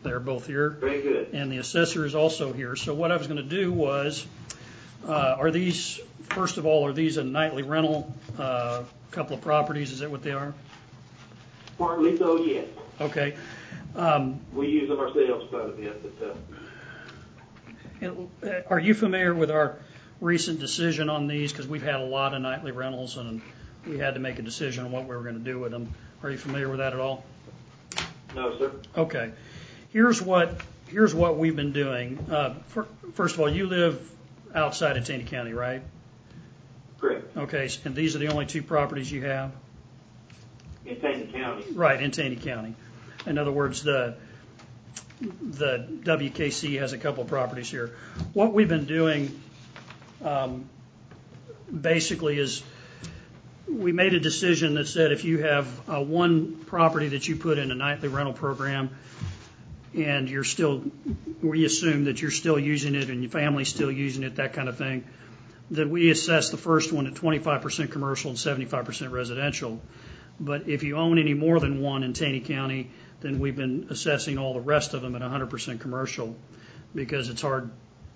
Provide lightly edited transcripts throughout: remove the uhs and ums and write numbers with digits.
They're both here. Very good. And the assessor is also here. So what I was going to do was, are these, first of all, are these a nightly rental, couple of properties? Is that what they are? Partly so, yes. Okay. We use them ourselves quite a bit. But, are you familiar with our recent decision on these? Because we've had a lot of nightly rentals, and we had to make a decision on what we were going to do with them. Are you familiar with that at all? No, sir. Okay. Here's what we've been doing. First of all, you live outside of Taney County, right? Correct. Okay, and these are the only two properties you have? In Taney County. Right, in Taney County. In other words, the WKC has a couple of properties here. What we've been doing basically is we made a decision that said if you have one property that you put in a nightly rental program and we assume that you're still using it and your family's still using it, that kind of thing, then we assess the first one at 25% commercial and 75% residential. But if you own any more than one in Taney County, then we've been assessing all the rest of them at 100% commercial because it's hard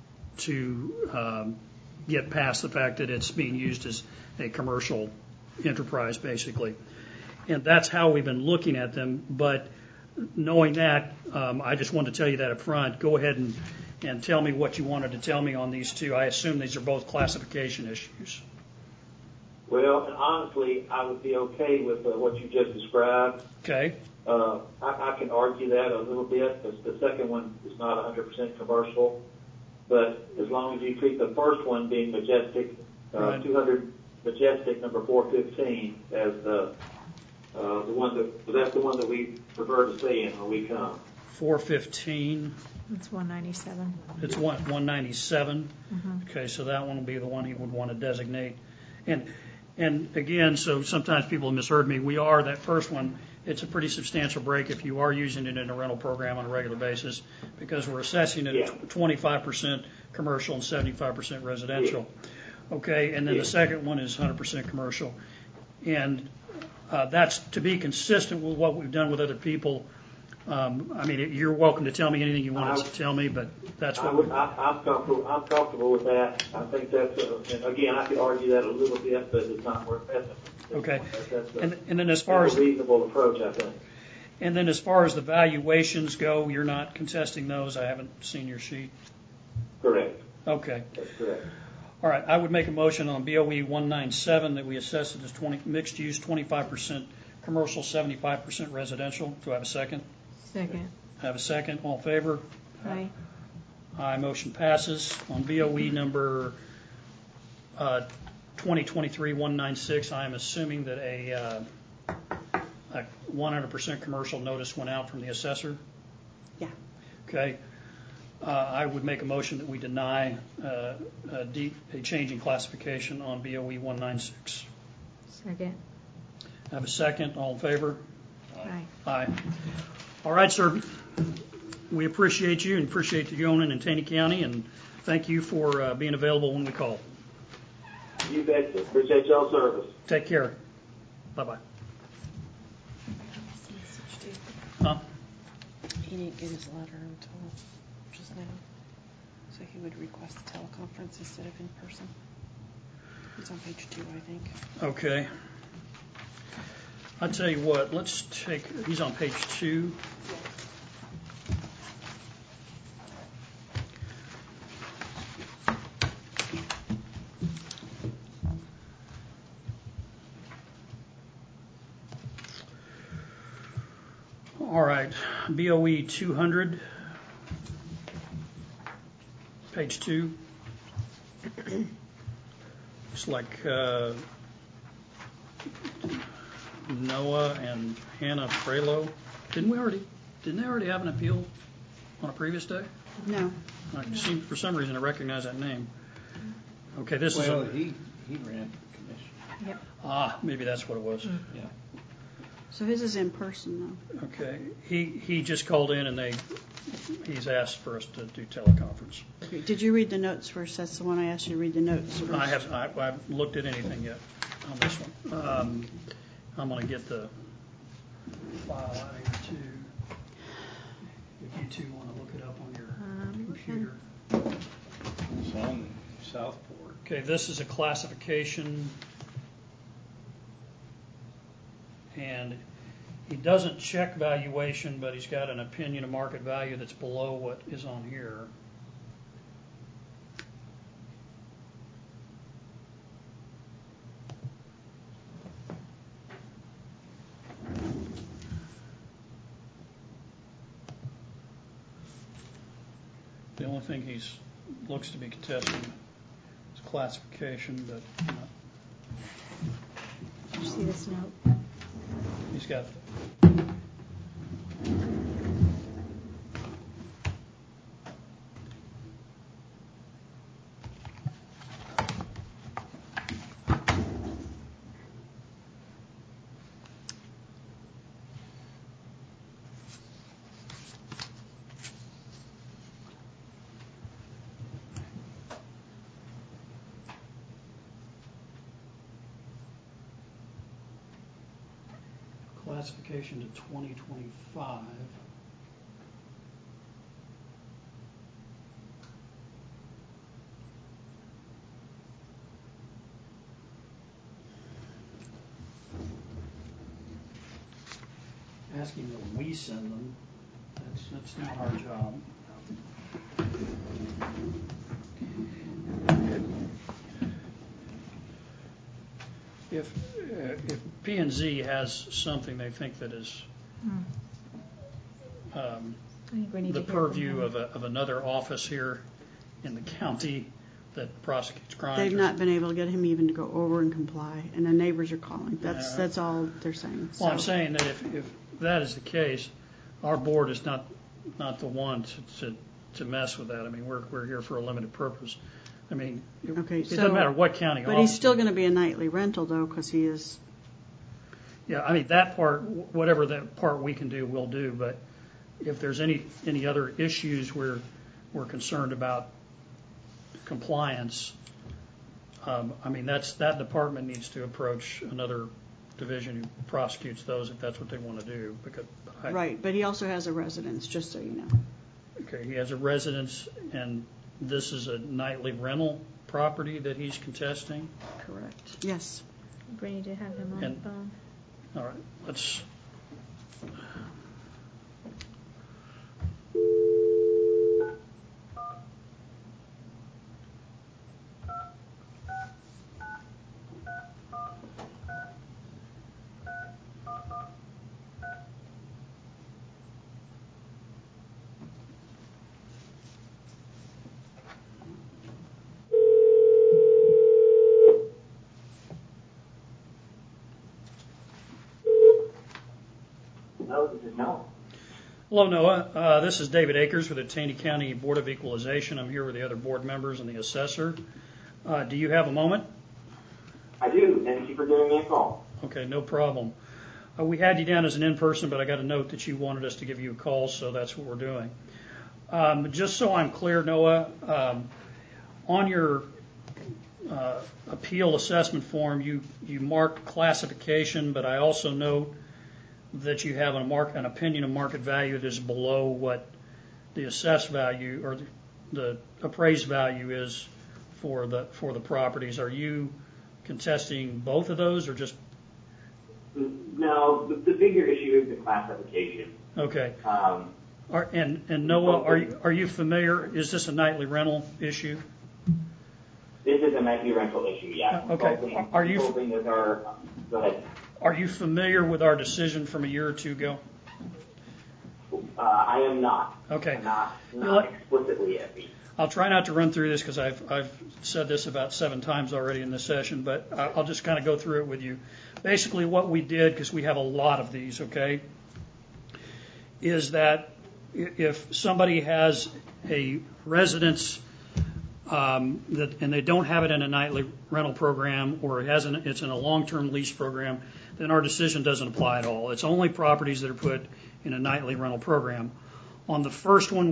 to get past the fact that it's being used as a commercial enterprise, basically. And that's how we've been looking at them. But knowing that, I just wanted to tell you that up front. Go ahead and tell me what you wanted to tell me on these two. I assume these are both classification issues. Well, honestly, I would be okay with what you just described. Okay. I can argue that a little bit because the second one is not 100% commercial. But as long as you treat the first one being Majestic, right. 200 Majestic number 415 as the one that's the one that we prefer to stay in when we come. 415. It's 197. It's 197. Mm-hmm. Okay, so that one will be the one he would want to designate. And again, so sometimes people have misheard me. That first one, it's a pretty substantial break if you are using it in a rental program on a regular basis because we're assessing it at 25% commercial and 75% residential. Okay, and then the second one is 100% commercial. And that's to be consistent with what we've done with other people. I mean, you're welcome to tell me anything you want to tell me, but that's what I'm comfortable with that. I think that's, again, I could argue that a little bit, but it's not worth it. Okay. That's and then as far as a reasonable approach, I think. And then as far as the valuations go, you're not contesting those? I haven't seen your sheet. Correct. Okay. That's correct. All right. I would make a motion on BOE 197 that we assess it as mixed use, 25% commercial, 75% residential. Do I have a second? Second. I have a second. All in favor? Aye. Aye. Motion passes. On BOE number 2023-196, I am assuming that a 100% commercial notice went out from the assessor. Yeah. Okay. I would make a motion that we deny a change in classification on BOE 196. Second. I have a second. All in favor? Aye. Aye. All right, sir. We appreciate you and appreciate you owning in Taney County, and thank you for being available when we call. You bet. Appreciate y'all's service. Take care. Bye-bye. Huh? He didn't get his letter until just now, so he would request a teleconference instead of in person. It's on page 2, I think. Okay. I'll tell you what, he's on page 2. All right, BOE 200, page 2. Looks like Noah and Hannah Frelo. Didn't they already have an appeal on a previous day? No. For some reason I recognize that name. Okay, he ran for commission. Yep. Maybe that's what it was. Mm-hmm. Yeah. So his is in person, though. Okay, he just called in and he's asked for us to do teleconference. Okay. Did you read the notes first? That's the one I asked you to read the notes first. I haven't looked at anything yet on this one. I'm going to get the file out here too. If you two want to look it up on your Okay. computer. It's on Southport. Okay, this is a classification, and he doesn't check valuation, but he's got an opinion of market value that's below what is on here. The only thing he's looks to be contesting is classification, but Did you see this note? he's got. Classification to 2025. Asking that we send them, that's not our job. If P&Z has something they think that is I think we need the to hear from purview him. of another office here in the county that prosecutes crimes. They've not been able to get him even to go over and comply, and the neighbors are calling. That's all they're saying. Well, I'm So- saying that if that is the case, our board is not the one to mess with that. I mean, we're here for a limited purpose. I mean, Okay, it doesn't matter what county But office. he's still going to be a nightly rental, though, because he is. Yeah, I mean, that part, whatever that part we can do, we'll do. But if there's any other issues where we're concerned about compliance, I mean, that department needs to approach another division who prosecutes those if that's what they want to do. Because Right, but he also has a residence, just so you know. Okay, he has a residence, and this is a nightly rental property that he's contesting. Correct. Yes. We need to have him on the And- phone. All right, let's. Hello, this is Noah. Hello, Noah. This is David Akers with the Taney County Board of Equalization. I'm here with the other board members and the assessor. Do you have a moment? I do. Thank you for giving me a call. Okay, no problem. We had you down as an in-person, but I got a note that you wanted us to give you a call, so that's what we're doing. Just so I'm clear, Noah, on your appeal assessment form, you marked classification, but I also note that you have an opinion of market value that is below what the assessed value or the appraised value is for the properties. Are you contesting both of those, or just? No, the bigger issue is the classification. Okay. And Noah, are you familiar? Is this a nightly rental issue? This is a nightly rental issue, yeah. Okay. Are you? Consulting with our, go ahead. Are you familiar with our decision from a year or two ago? I am not. Okay. Not explicitly at least. I'll try not to run through this because I've said this about 7 times already in this session, but I'll just kind of go through it with you. Basically, what we did, because we have a lot of these, okay, is that if somebody has a residence and they don't have it in a nightly rental program, or it's in a long-term lease program, then our decision doesn't apply at all. It's only properties that are put in a nightly rental program. On the first one,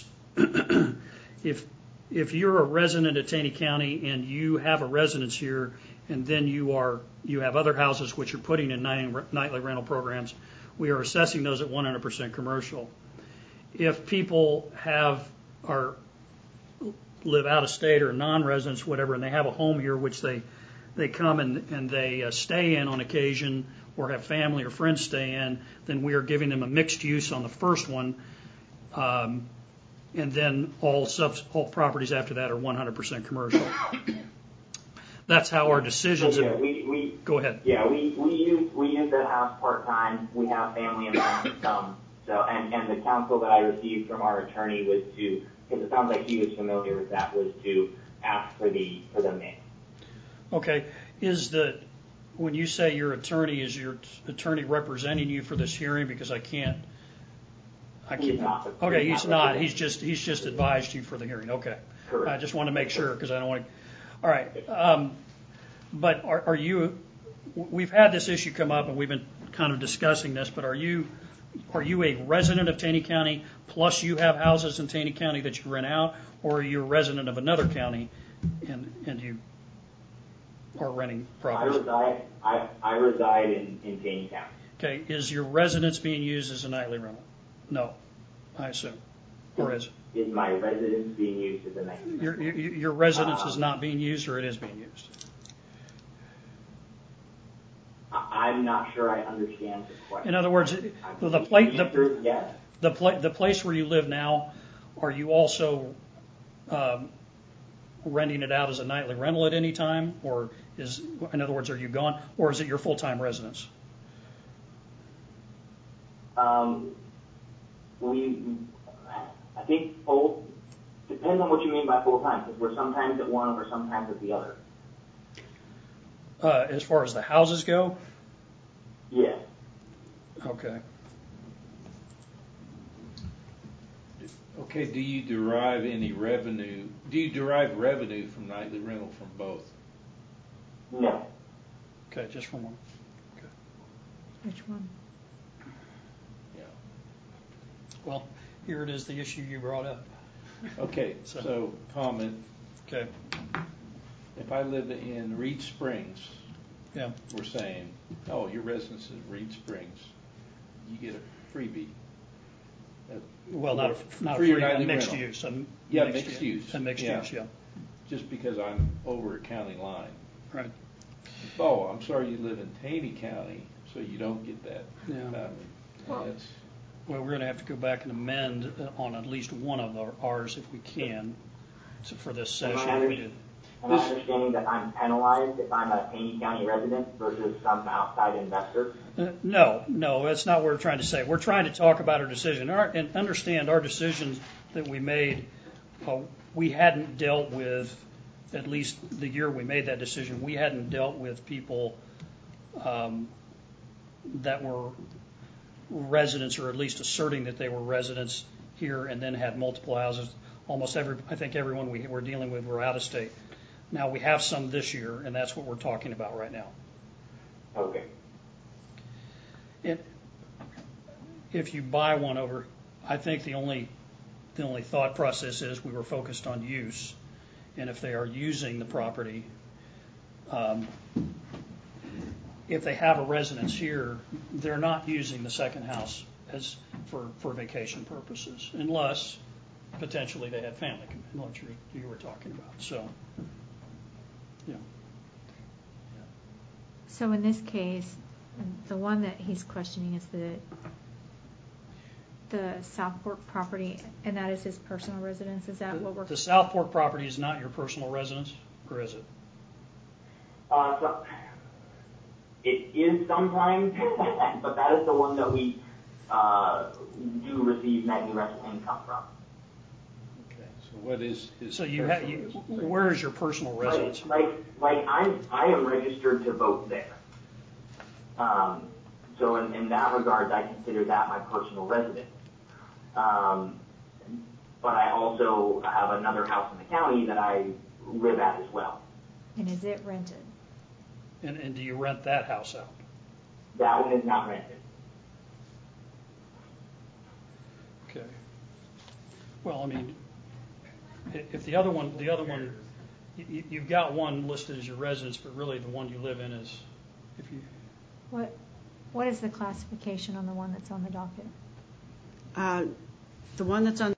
if you're a resident of Taney County and you have a residence here, and then you have other houses which are putting in nightly rental programs, we are assessing those at 100% commercial. if people live out of state or non-residents, whatever, and they have a home here, which they come and they stay in on occasion, or have family or friends stay in, then we are giving them a mixed use on the first one, and then all properties after that are 100% commercial. That's how our decisions. So, yeah, go ahead. Yeah, we use that house part time. We have family and friends come. So and the counsel that I received from our attorney was to, because it sounds like he was familiar with that, was to ask for the mix. Okay. When you say your attorney, is your attorney representing you for this hearing? Because I can't. He's not. Okay, he's not. He's just advised you for the hearing. Okay. Correct. I just want to make sure because I don't want to. All right. But are you? We've had this issue come up and we've been kind of discussing this. But are you a resident of Taney County plus you have houses in Taney County that you rent out, or are you a resident of another county and you are renting properties? I reside in Taney County. Okay. Is your residence being used as a nightly rental? No, I assume. Or is my residence being used as a nightly rental? Your residence is not being used, or it is being used? I'm not sure I understand the question. In other words, the place where you live now, are you also renting it out as a nightly rental at any time, or in other words, are you gone, or is it your full-time residence? I think both. Depends on what you mean by full-time, because we're sometimes at one, or sometimes at the other. As far as the houses go? Yes. Okay. Okay, do you derive any revenue? Do you derive revenue from nightly rental from both? No. Okay, just from one. Okay. Which one? Yeah. Well, here it is, the issue you brought up. Okay, so comment. Okay. If I live in Reed Springs, Yeah. we're saying, oh, your residence is Reed Springs, you get a freebie. Well, not a For your free, a nightly mixed rental. use. Mixed use. A mixed use, yeah. Just because I'm over a county line. Right. Oh, I'm sorry you live in Taney County, so you don't get that. Yeah. Well- That's, Well, we're going to have to go back and amend on at least one of ours if we can for this session. Am I understanding that I'm penalized if I'm a Taney County resident versus some outside investor? No, that's not what we're trying to say. We're trying to talk about our decision and understand our decisions that we made. We hadn't dealt with, at least the year we made that decision, we hadn't dealt with people that were residents, or at least asserting that they were residents here and then had multiple houses. I think everyone we were dealing with were out of state. Now we have some this year, and that's what we're talking about right now. Okay. If you buy one over, I think the only thought process is we were focused on use, and if they are using the property, if they have a residence here, they're not using the second house as for vacation purposes, unless potentially they had family, what you were talking about. So, yeah. So in this case, the one that he's questioning is the South Fork property, and that is his personal residence. Is that what we're? The South Fork property is not your personal residence, or is it? So it is sometimes, but that is the one that we do receive nightly rental income from. okay, so what is his? So where is your personal residence? Like I am registered to vote there. So in that regard, I consider that my personal residence. But I also have another house in the county that I live at as well. And is it rented? And do you rent that house out? That one is not rented. Okay. Well, I mean, if the other one, you've got one listed as your residence, but really the one you live in is, if you. What is the classification on the one that's on the docket? The one that's on